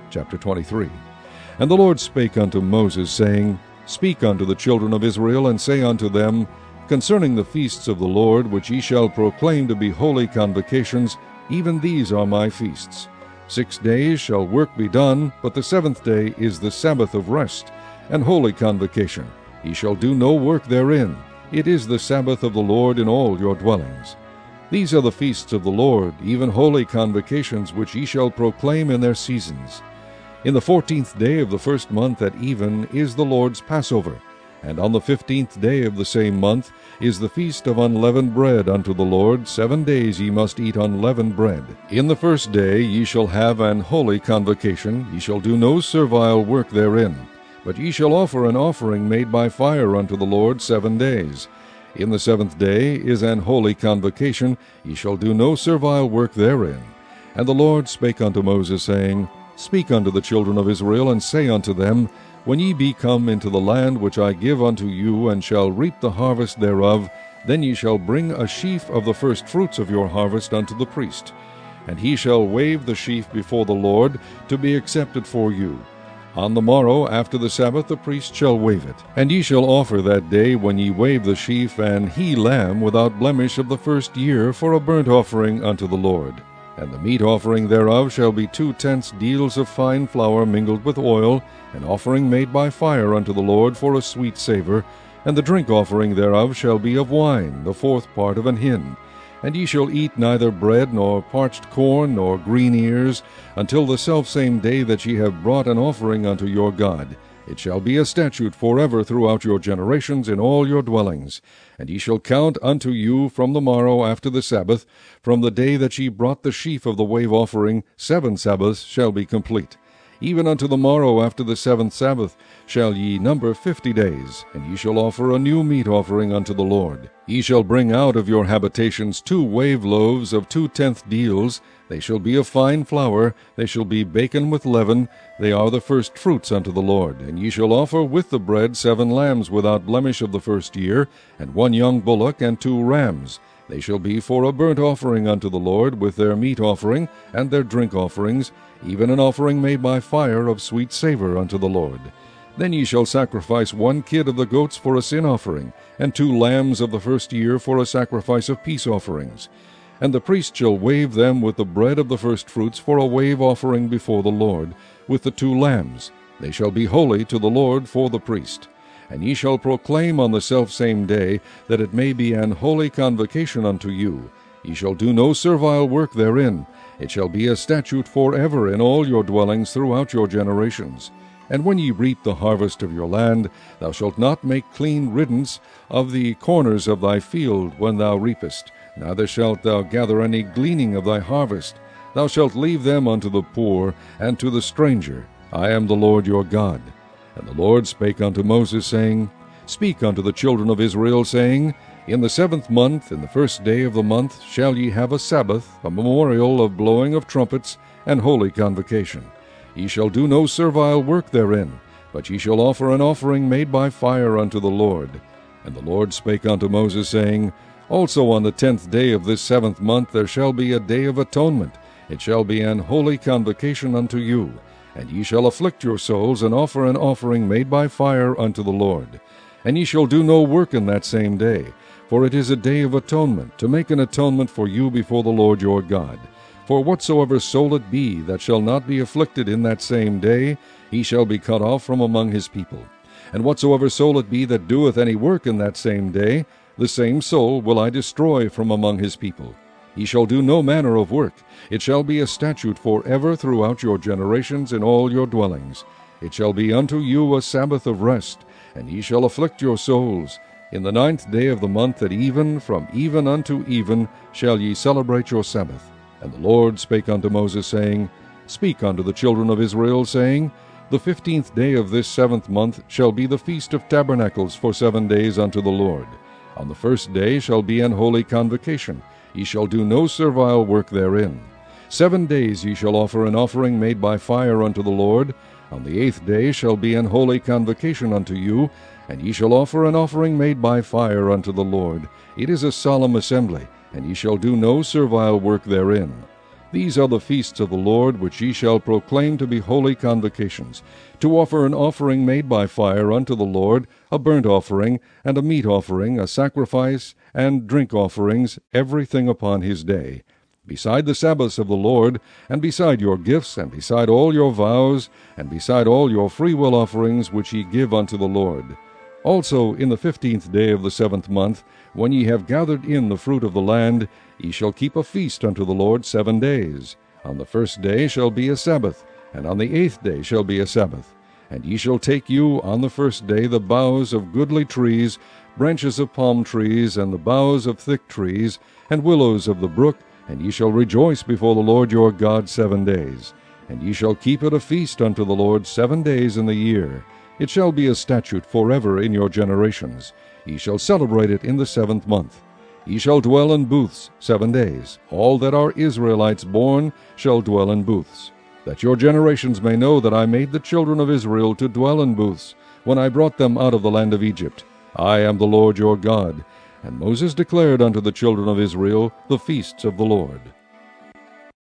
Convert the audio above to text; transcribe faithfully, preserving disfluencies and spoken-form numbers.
Chapter twenty-three. And the Lord spake unto Moses, saying, Speak unto the children of Israel, and say unto them, Concerning the feasts of the Lord, which ye shall proclaim to be holy convocations, even these are my feasts. Six days shall work be done, but the seventh day is the Sabbath of rest, and holy convocation. Ye shall do no work therein. It is the Sabbath of the Lord in all your dwellings. These are the feasts of the Lord, even holy convocations, which ye shall proclaim in their seasons. In the fourteenth day of the first month at even is the Lord's Passover, and on the fifteenth day of the same month is the feast of unleavened bread unto the Lord. Seven days ye must eat unleavened bread. In the first day ye shall have an holy convocation. Ye shall do no servile work therein, but ye shall offer an offering made by fire unto the Lord seven days. In the seventh day is an holy convocation. Ye shall do no servile work therein. And the Lord spake unto Moses, saying, Speak unto the children of Israel, and say unto them, When ye be come into the land which I give unto you, and shall reap the harvest thereof, then ye shall bring a sheaf of the first fruits of your harvest unto the priest. And he shall wave the sheaf before the Lord, to be accepted for you. On the morrow after the Sabbath the priest shall wave it. And ye shall offer that day, when ye wave the sheaf, an he lamb without blemish of the first year, for a burnt offering unto the Lord. And the meat offering thereof shall be two tenths deals of fine flour mingled with oil, an offering made by fire unto the Lord for a sweet savour. And the drink offering thereof shall be of wine, the fourth part of an hin. And ye shall eat neither bread, nor parched corn, nor green ears, until the selfsame day that ye have brought an offering unto your God. It shall be a statute forever throughout your generations in all your dwellings. And ye shall count unto you from the morrow after the Sabbath, from the day that ye brought the sheaf of the wave offering, seven Sabbaths shall be complete. Even unto the morrow after the seventh Sabbath shall ye number fifty days, and ye shall offer a new meat offering unto the Lord. Ye shall bring out of your habitations two wave loaves of two tenth deals. They shall be of fine flour, they shall be baken with leaven, they are the first fruits unto the Lord. And ye shall offer with the bread seven lambs without blemish of the first year, and one young bullock, and two rams. They shall be for a burnt offering unto the Lord, with their meat offering, and their drink offerings, even an offering made by fire of sweet savour unto the Lord. Then ye shall sacrifice one kid of the goats for a sin offering, and two lambs of the first year for a sacrifice of peace offerings. And the priest shall wave them with the bread of the firstfruits for a wave offering before the Lord, with the two lambs. They shall be holy to the Lord for the priest. And ye shall proclaim on the selfsame day, that it may be an holy convocation unto you. Ye shall do no servile work therein. It shall be a statute forever in all your dwellings throughout your generations. And when ye reap the harvest of your land, thou shalt not make clean riddance of the corners of thy field when thou reapest, neither shalt thou gather any gleaning of thy harvest. Thou shalt leave them unto the poor and to the stranger. I am the Lord your God. And the Lord spake unto Moses, saying, Speak unto the children of Israel, saying, In the seventh month, in the first day of the month, shall ye have a Sabbath, a memorial of blowing of trumpets, and holy convocation. Ye shall do no servile work therein, but ye shall offer an offering made by fire unto the Lord. And the Lord spake unto Moses, saying, Also on the tenth day of this seventh month there shall be a day of atonement. It shall be an holy convocation unto you. And ye shall afflict your souls, and offer an offering made by fire unto the Lord. And ye shall do no work in that same day, for it is a day of atonement, to make an atonement for you before the Lord your God. For whatsoever soul it be that shall not be afflicted in that same day, he shall be cut off from among his people. And whatsoever soul it be that doeth any work in that same day, the same soul will I destroy from among his people. Ye shall do no manner of work. It shall be a statute forever throughout your generations in all your dwellings. It shall be unto you a Sabbath of rest, and ye shall afflict your souls. In the ninth day of the month at even, from even unto even, shall ye celebrate your Sabbath. And the Lord spake unto Moses, saying, Speak unto the children of Israel, saying, The fifteenth day of this seventh month shall be the feast of tabernacles for seven days unto the Lord. On the first day shall be an holy convocation. Ye shall do no servile work therein. Seven days ye shall offer an offering made by fire unto the Lord. On the eighth day shall be an holy convocation unto you, and ye shall offer an offering made by fire unto the Lord. It is a solemn assembly, and ye shall do no servile work therein. These are the feasts of the Lord, which ye shall proclaim to be holy convocations, to offer an offering made by fire unto the Lord, a burnt offering, and a meat offering, a sacrifice, and drink offerings, everything upon his day. Beside the Sabbaths of the Lord, and beside your gifts, and beside all your vows, and beside all your freewill offerings which ye give unto the Lord. Also in the fifteenth day of the seventh month, when ye have gathered in the fruit of the land, ye shall keep a feast unto the Lord seven days. On the first day shall be a Sabbath, and on the eighth day shall be a Sabbath. And ye shall take you on the first day the boughs of goodly trees, branches of palm trees, and the boughs of thick trees, and willows of the brook, and ye shall rejoice before the Lord your God seven days. And ye shall keep it a feast unto the Lord seven days in the year. It shall be a statute forever in your generations. Ye shall celebrate it in the seventh month. Ye shall dwell in booths seven days. All that are Israelites born shall dwell in booths. That your generations may know that I made the children of Israel to dwell in booths, when I brought them out of the land of Egypt. I am the Lord your God. And Moses declared unto the children of Israel the feasts of the Lord.